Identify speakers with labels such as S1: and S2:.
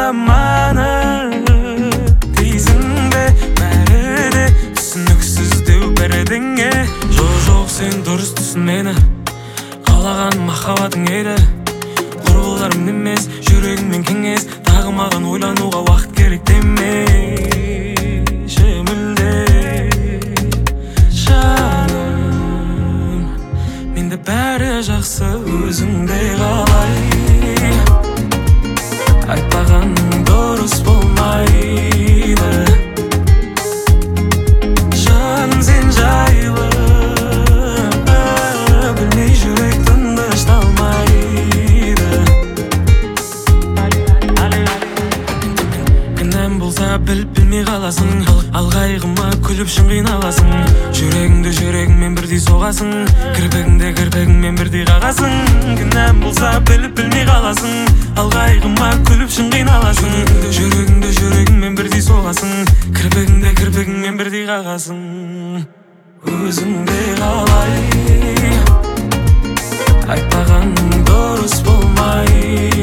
S1: жаманы дейсің бе, бәрі де түсініксіздеу бәрідіңе. Жоқ, сен дұрыс түсін мені, қалаған махаббатың еді. Құрбыларым емес, жүрегіңмен кеңес, тағы маған ойлануға уақыт керек демеші мүлде. Жаным, менде бәрі жақсы, өзіңдей қалай. Айтпағаның дұрыс болмайды. Жаным, сен жайлы білмей жүрек тынышталмайды. Кінәм болса білмей қаласың, ал қайғыма күліп шын қиналасың. Жүрегіңмен бірдей соғасың, кірпігіңмен бірдей қағасың. Кінәм болса білмей қаласың, ал қайғыма күліп шын қиналасың. Жүрегіңмен бірдей соғасың, кірпігіңмен бірдей қағасың. Өзіңдей қалай, айтпағаның дұрыс болмай.